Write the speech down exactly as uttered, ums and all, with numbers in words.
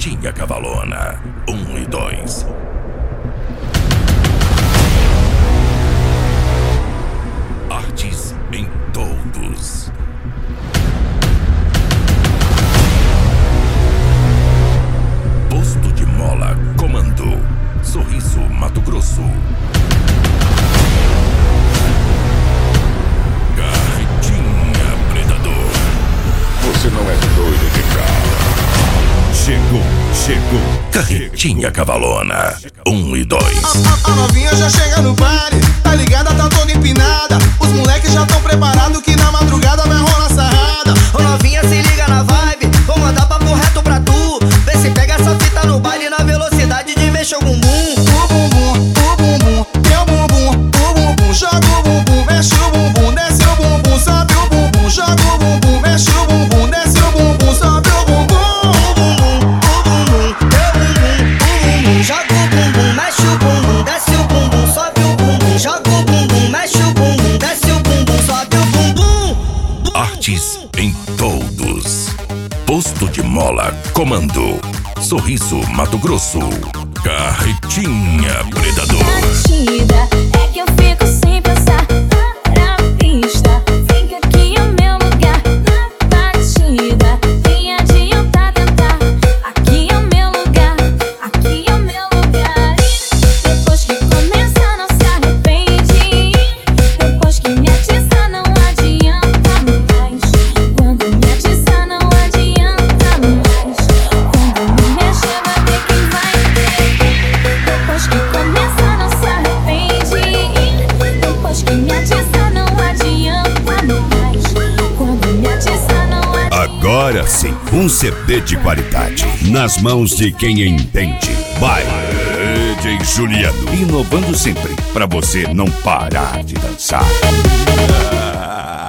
Carretinha Cavalona, um e dois. Artes em todos. Posto de Mola, comando. Sorriso, Mato Grosso. Carretinha Predador. Você não é doido de carro. Chegou, chegou. Carretinha Cavalona, um e dois. A, a, a novinha já chega no baile, tá ligada, tá toda empinada. Os moleques já tão preparados que na madrugada vai rolar sarrada. Ô novinha, se liga na vibe, vou mandar papo reto pra tu. Vê se pega essa fita no baile na velocidade de mexer o bumbum. O bumbum, o bumbum, teu bumbum, o bumbum. Joga o bumbum, mexe o bumbum, desce o bumbum, sobe o bumbum. Joga o bumbum, mexe o bumbum, desce o bumbum, sobe o bumbum. Joga o bumbum, mexe o bumbum, desce o bumbum, sobe o bumbum. Joga o bumbum, mexe o bumbum, desce o bumbum, sobe o bumbum. Artes em todos. Posto de Mola, comando. Sorriso, Mato Grosso. Carretinha Predador. Batida, é que eu fico sem pensar. Para a pista, fica aqui o meu lugar. Na batida, vem adiantar tentar. Aqui é o meu lugar, aqui é o meu lugar. Depois que começa não se arrepende. Depois que me atiça não adianta mais. Quando me atiça não adianta mais. Quando me mexer vai ver quem vai ver. Depois que começa não se arrepende. Depois que me atiça não adianta mais. Quando me atiça não adianta. Agora sim, um C D de qualidade nas mãos de quem entende. Vai, D J Juliano, inovando sempre pra você não parar de dançar.